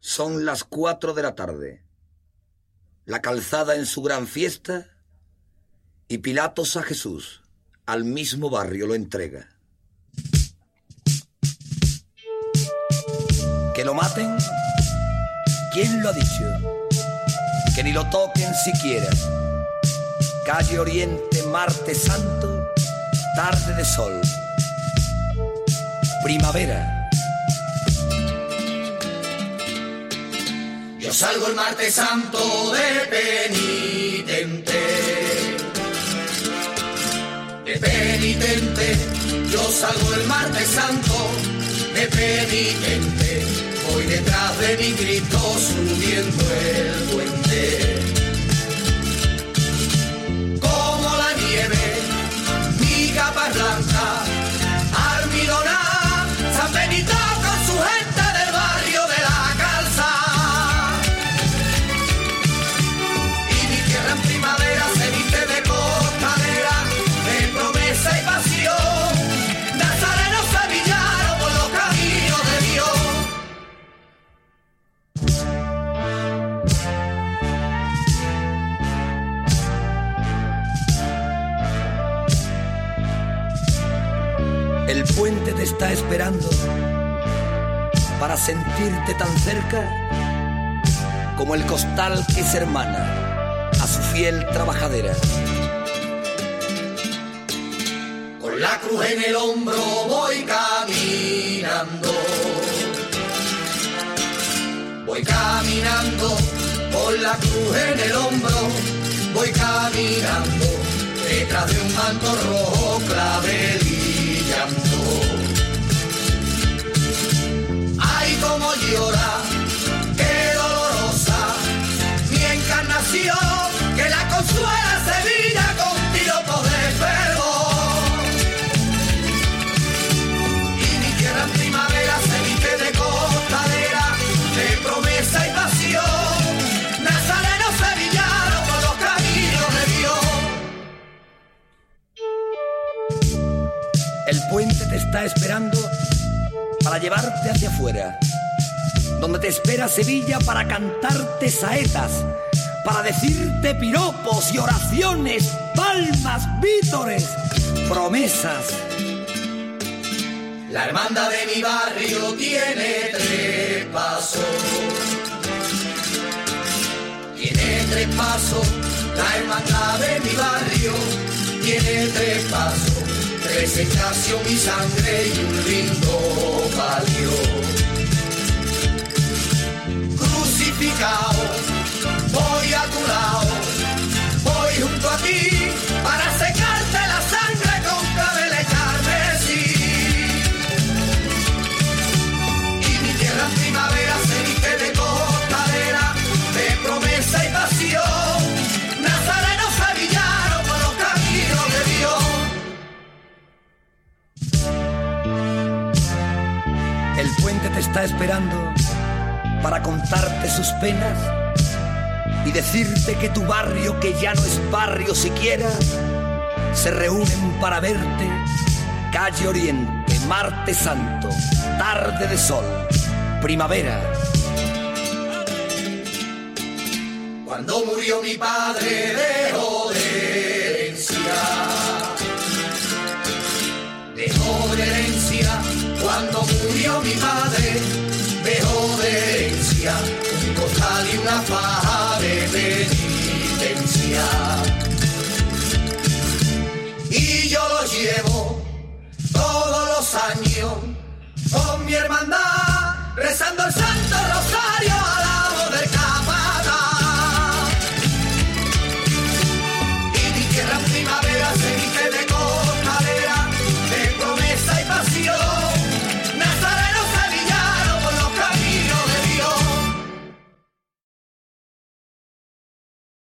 Son las 4 de la tarde. La calzada en su gran fiesta y Pilatos a Jesús al mismo barrio lo entrega. ¿Que lo maten? ¿Quién lo ha dicho? Que ni lo toquen siquiera. Calle Oriente, martes santo, tarde de sol. Primavera. Yo salgo el martes santo de penitente. De penitente. Yo salgo el martes santo de penitente. Voy detrás de mi Cristo subiendo el puente. Como la nieve, mi capa es blanca, almidonada, San Benito con su gente del barrio de la Calza. Y mi tierra en primavera se viste de costalera, de promesa y pasión, nazareno sevillano por los caminos de Dios. El puente te está esperando para sentirte tan cerca como el costal que es hermana a su fiel trabajadera. Con la cruz en el hombro voy caminando. Voy caminando, con la cruz en el hombro voy caminando, detrás de un manto rojo clavel y llanto. Ay, cómo llora, qué dolorosa mi encarnación, que la consuela Sevilla con piropos de perdón. Y mi tierra en primavera se viste de costalera, de promesa y pasión, nazareno sevillano por los caminos de Dios. El puente te está esperando para llevarte hacia afuera, donde te espera Sevilla para cantarte saetas, para decirte piropos y oraciones, palmas, vítores, promesas. La hermandad de mi barrio tiene 3 pasos. Tiene 3 pasos. La hermandad de mi barrio tiene 3 pasos. 3 estación y sangre y un lindo palio. Crucificado, voy a tu lado, voy junto a ti para secarte la sangre con claveles carmesí. Y mi tierra en primavera se viste de costalera, de promesa y pasión, nazareno sevillano por los caminos de Dios. El puente te está esperando para contarte sus penas y decirte que tu barrio, que ya no es barrio siquiera, se reúnen para verte. Calle Oriente, martes santo, tarde de sol, primavera. Cuando murió mi padre dejó de herencia. Cuando murió mi padre dejó de herencia un costal y una faja de penitencia. Y yo lo llevo todos los años con mi hermandad rezando el Santo Rosario.